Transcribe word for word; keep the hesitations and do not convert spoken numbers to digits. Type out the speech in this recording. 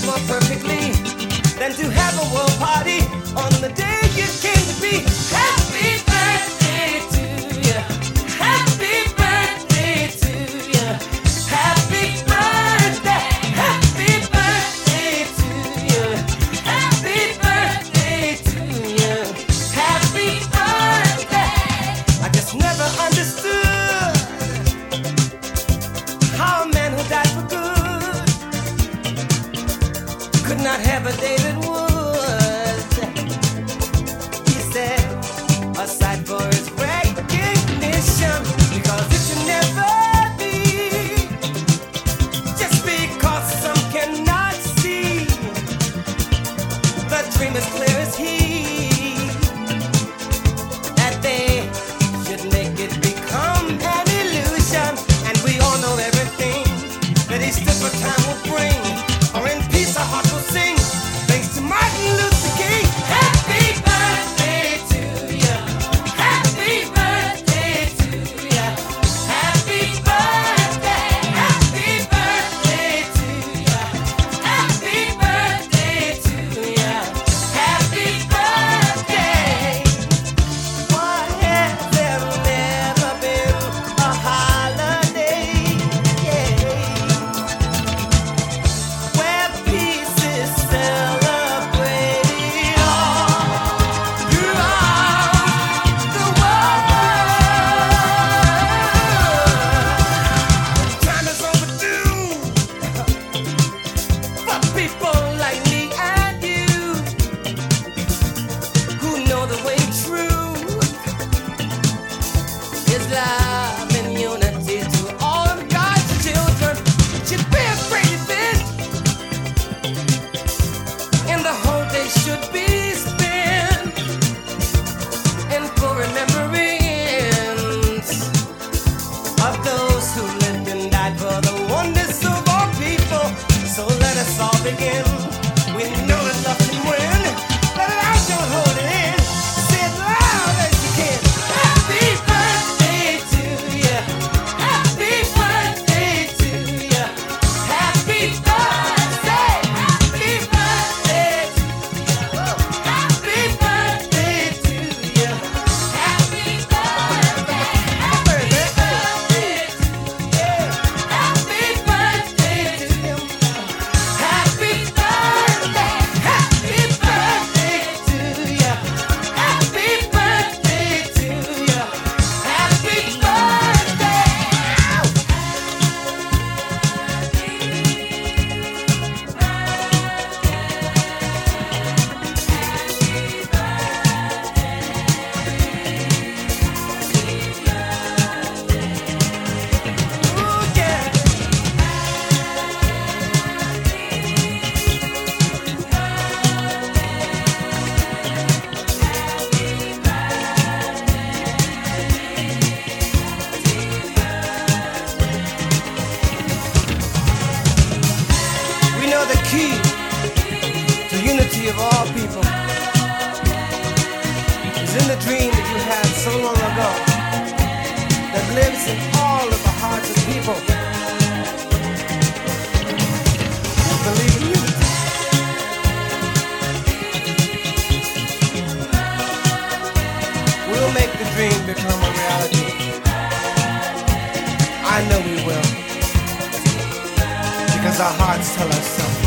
more perfectly than to have a world party on the day you came to be. Happy birthday to you. Happy birthday to you. Happy birthday. Happy birthday to you. Happy birthday to you. Happy birthday. I just never understood how a man who died for good could not have a David Woods. He said, aside for his recognition, because it should never be, just because some cannot see, the dream is clear as he, that they should make it become an illusion. And we all know everything that each different time will bring, or in peace our heart will sing. Thanks to Martin Luther King. Happy birthday to you. Happy birthday to you. Happy birthday. Happy birthday to you. Happy birthday to you. Happy birthday. Why has there never been a holiday? Yeah. Where peace is celebrated all throughout the world. Time is overdue for people like me and you, who know the way truth is love and unity to all of God's children. Should be a great event, and the whole day should be spent in full remembrance of those who lived and died for the oneness of all people. So let us all begin. We know that love can win. Let it out, don't hold it in. Say it loud as you can. Happy birthday to you. Happy birthday to you. Happy birthday. Happy birthday to you. Happy birthday to you. Happy birthday. Happy birthday to you. Happy birthday to you. Happy birthday. Happy birthday to you. Happy birthday to you. Happy birthday. Ooh, yeah. We know the key to unity of all people is in the dream that you had so long ago, that lives in all of the hearts of people who believe in unity. We'll make the dream become a reality. I know we will, because our hearts tell us so.